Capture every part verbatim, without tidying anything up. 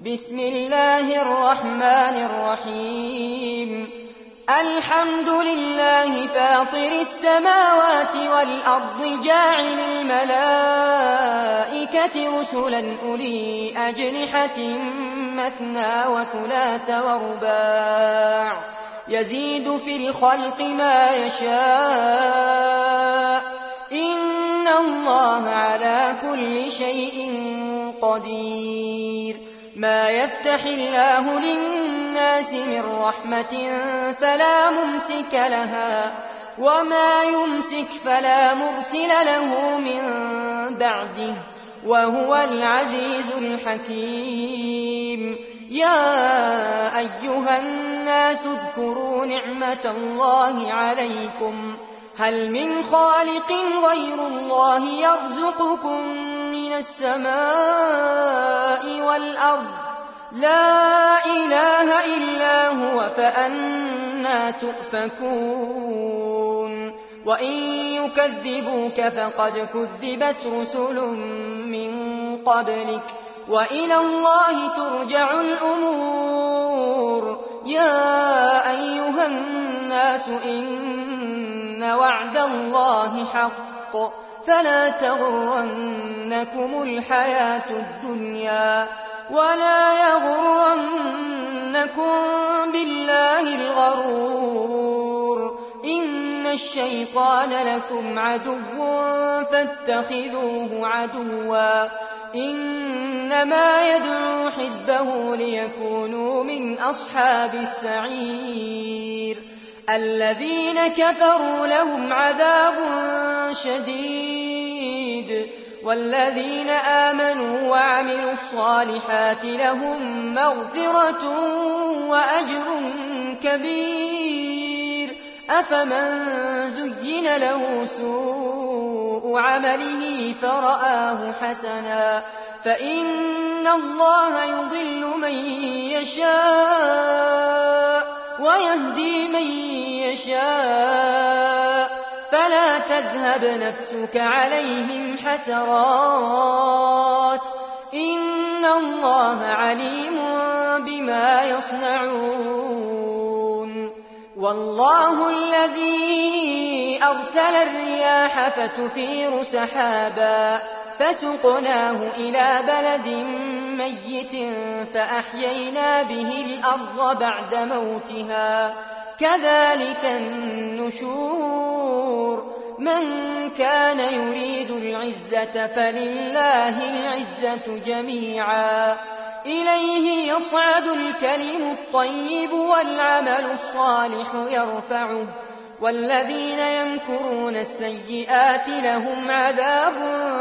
بسم الله الرحمن الرحيم الحمد لله فاطر السماوات والأرض جاعل الملائكة رسلا أولي أجنحة مثنى وثلاث ورباع يزيد في الخلق ما يشاء إن الله على كل شيء قدير ما يفتح الله للناس من رحمة فلا ممسك لها وما يمسك فلا مرسل له من بعده وهو العزيز الحكيم يا أيها الناس اذكروا نعمة الله عليكم هل من خالق غير الله يرزقكم من السماء والأرض لا إله إلا هو فأنى تؤفكون وإن يكذبوك فقد كذبت رسل من قبلك وإلى الله ترجع الأمور يا أيها الناس إن وعد الله حق فلا تغرنكم الحياة الدنيا ولا يغرنكم بالله الغرور إن الشيطان لكم عدو فاتخذوه عدوا إنما يدعو حزبه ليكونوا من أصحاب السعير الذين كفروا لهم عذاب شديد والذين آمنوا وعملوا الصالحات لهم مغفرة وأجر كبير أفمن زين له سوء عمله فرآه حسنا فإن الله يضل من يشاء ويهدي من يشاء فلا تذهب نفسك عليهم حسرات إن الله عليم بما يصنعون والله الذي أرسل الرياح فتثير سحابا فسقناه إلى بلد ميت فأحيينا به الأرض بعد موتها كذلك النشور من كان يريد العزة فلله العزة جميعا إليه يصعد الكلم الطيب والعمل الصالح يرفعه والذين يمكرون السيئات لهم عذاب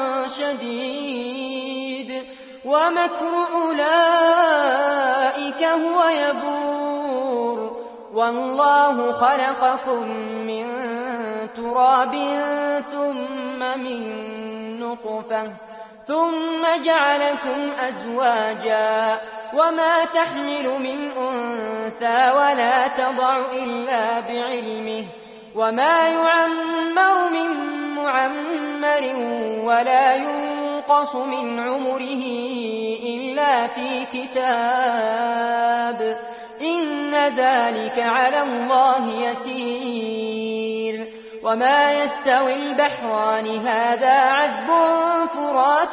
شديد ومكر أولئك هو يبور والله خلقكم من تراب ثم من نطفة ثم جعلكم أزواجا وما تحمل من أنثى ولا تضع إلا بعلمه وما يعمر من معمر ولا ينقص من عمره إلا في كتاب إن ذلك على الله يسير وما يستوي البحران هذا عذب فرات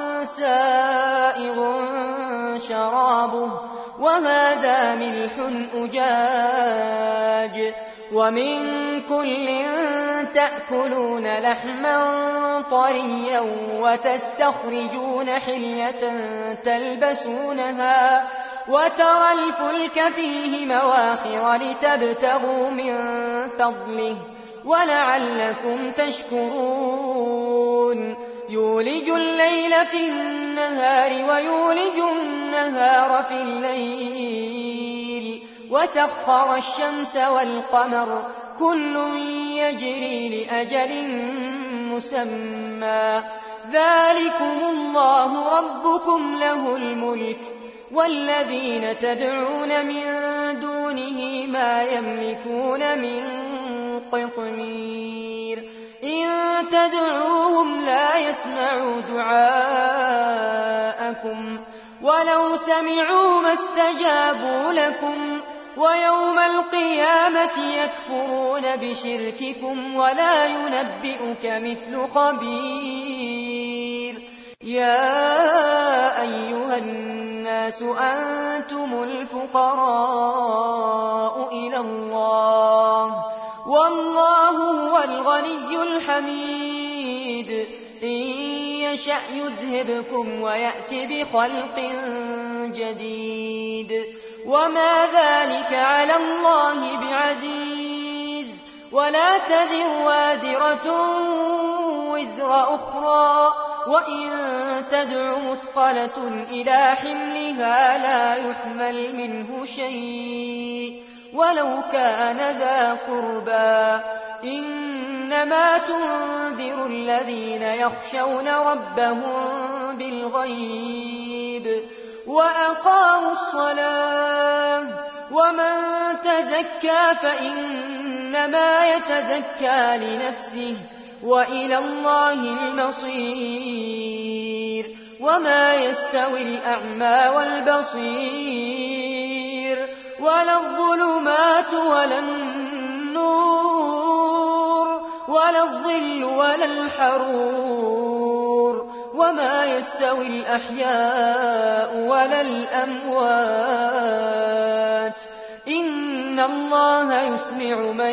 سائغ شرابه وهذا ملح أجاج ومن كل تأكلون لحما طريا وتستخرجون حلية تلبسونها وترى الفلك فيه مواخر لتبتغوا من فضله ولعلكم تشكرون يولج الليل في النهار ويولج النهار في الليل وسخر الشمس والقمر كل يجري لأجل مسمى ذلكم الله ربكم له الملك والذين تدعون من دونه ما يملكون من قطمير إن تدعوهم لا يسمعوا دعاءكم ولو سمعوا ما استجابوا لكم ويوم القيامة يكفرون بشرككم ولا ينبئك مثل خبير. يا أيها الناس أنتم الفقراء إلى الله والله هو الغني الحميد. إن يشأ يذهبكم ويأت بخلق جديد وما ذلك على الله بعزيز. ولا تزر وازرة وزر أخرى وإن تدع مثقلة إلى حملها لا يحمل منه شيء ولو كان ذا قربى. إنما تنذر الذين يخشون ربهم بالغيب وأقاموا الصلاة. ومن تزكى فإنما يتزكى لنفسه وإلى الله المصير. وما يستوي الأعمى والبصير ولا الظلمات ولا النور ولا الظل ولا الحرور. وما يستوي الأحياء ولا الأموات. إن الله يسمع من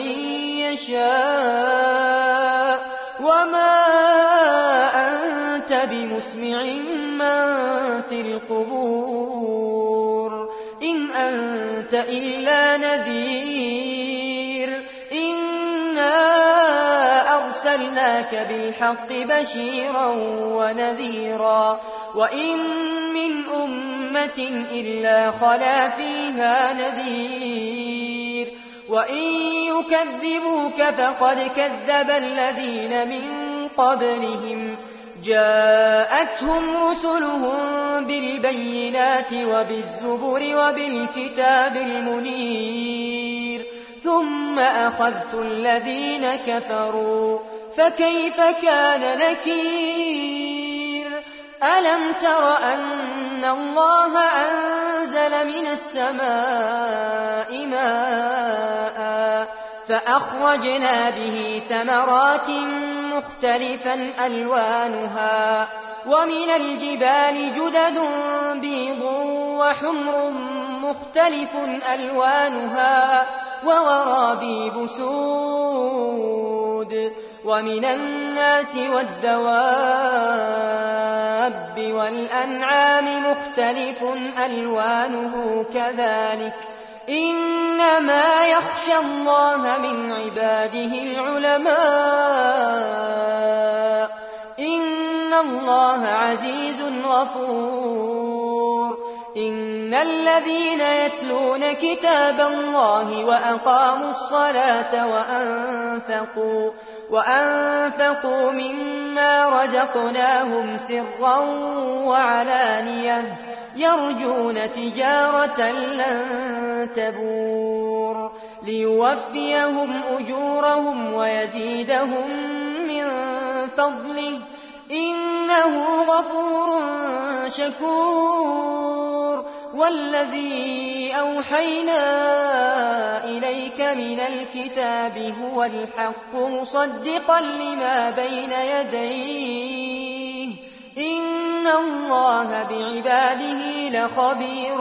يشاء وما أنت بمسمع من في القبور. إن أنت إلا نذير. إنا أرسلناك بالحق بشيرا ونذيرا وإن من أمة إلا خلا فيها نذير. وإن يكذبوك فقد كذب الذين من قبلهم جاءتهم رسلهم بالبينات وبالزبر وبالكتاب المنير ثم أخذت الذين كفروا فكيف كان نكير. ألم تر أن الله أنزل من السماء ماء فأخرجنا به ثمرات مختلفا ألوانها ومن الجبال جدد بيض وحمر مختلف ألوانها وغرابيب سود. ومن الناس والدواب والأنعام مختلف ألوانه كذلك. إنما يخشى الله من عباده العلماء. إن الله عزيز غفور. إن الذين يتلون كتاب الله وأقاموا الصلاة وأنفقوا وأنفقوا مما رزقناهم سرا وعلانية يرجون تجارة لن تبور ليوفيهم أجورهم ويزيدهم من فضله إنه غفور شكور. والذي أوحينا إليك من الكتاب هو الحق مصدقا لما بين يديه إن الله بعباده لخبير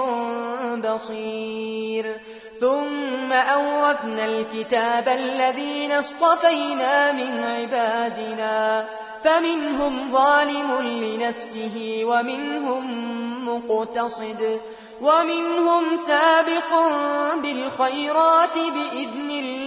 بصير. ثم أورثنا الكتاب الذين اصطفينا من عبادنا فمنهم ظالم لنفسه ومنهم مقتصد ومنهم سابق بالخيرات بإذن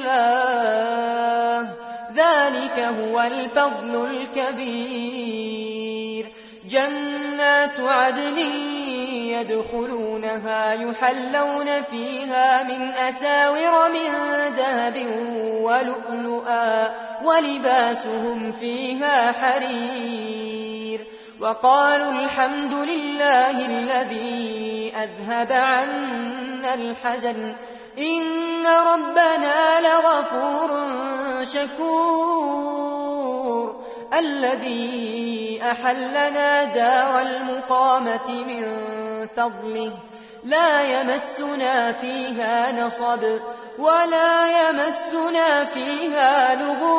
الله ذلك هو الفضل الكبير. جنات عدن يدخلونها يحلون فيها من أساور من ذهب ولؤلؤا ولباسهم فيها حرير. وقالوا الحمد لله الذي أذهب عنا الحزن إن ربنا لغفور شكور. الذي أحلنا دار المقامة من فضله لا يمسنا فيها نصب ولا يمسنا فيها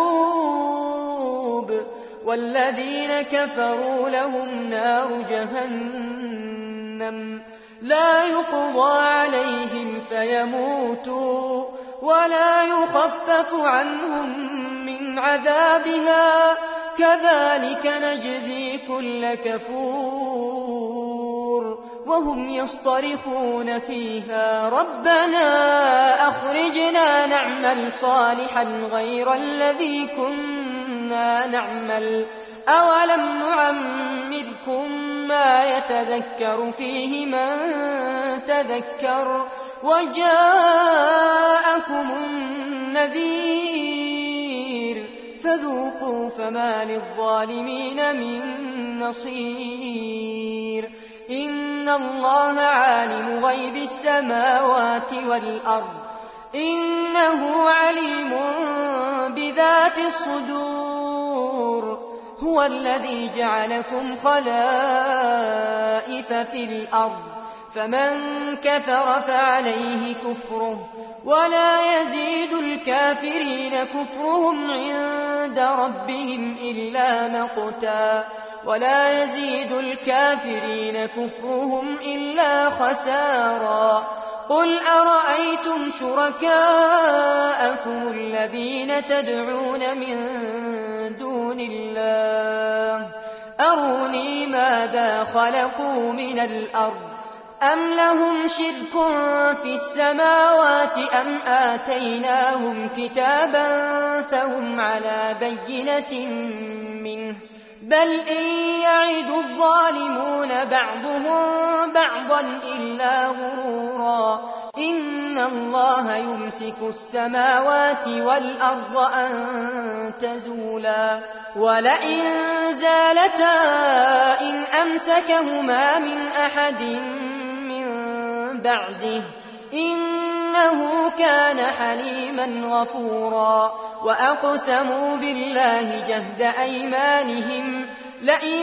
لغوب والذين كفروا لهم نار جهنم لا يقضى عليهم فيموتوا ولا يخفف عنهم من عذابها كذلك نجزي كل كفور وهم يصطرخون فيها ربنا أخرجنا نعمل صالحا غير الذي كنا نعمل أولم نعمركم ما يتذكر فيه من تذكر وجاءكم النذير فذوقوا فما للظالمين من نصير إن الله عالم غيب السماوات والأرض إنه عليم بذات الصدور هو الذي جعلكم خلائف في الأرض فمن كفر فعليه كفره ولا يزيد الكافرين كفرهم عند ربهم إلا مقتا ولا يزيد الكافرين كفرهم إلا خسارا قل أرأيتم شركاءكم الذين تدعون من دون الله أروني ماذا خلقوا من الأرض أم لهم شرك في السماوات أم آتيناهم كتابا فهم على بينة منه بل إن يعد الظالمون بعضهم بعضا إلا غرورا إن الله يمسك السماوات والأرض أن تزولا ولئن زالتا إن أمسكهما من أحد من بعده إنه كان حليما غفورا وأقسموا بالله جهد أيمانهم لئن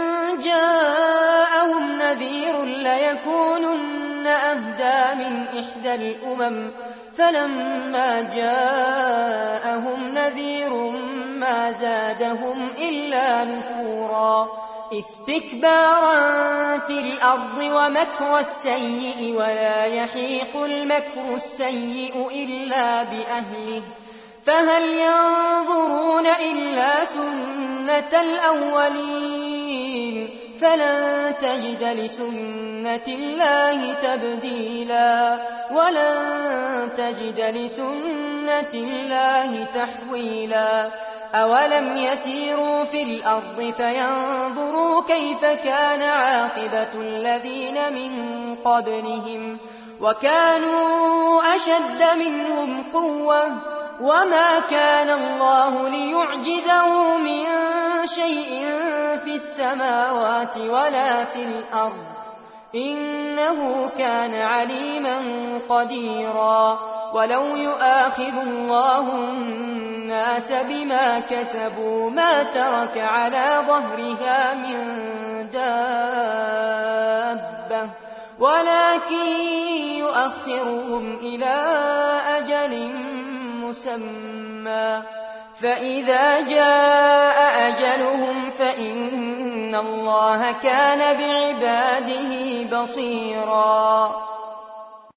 جاءهم نذير ليكونن أهدى من إحدى الأمم فلما جاءهم نذير ما زادهم إلا نفورا استكبارا في الأرض ومكر السيء ولا يحيق المكر السيء إلا بأهله فهل ينظرون إلا سنة الأولين فلن تجد لسنة الله تبديلا ولن تجد لسنة الله تحويلا أولم يسيروا في الأرض فينظروا كيف كان عاقبة الذين من قبلهم وكانوا أشد منهم قوة وما كان الله ليعجزه من شيء في السماوات ولا في الأرض إنه كان عليما قديرا ولو يؤاخذ الله الناس بما كسبوا ما ترك على ظهرها من دابة ولكن يؤخرهم إلى أجل مسمى فإذا جاء أجلهم فإن الله كان بعباده بصيرا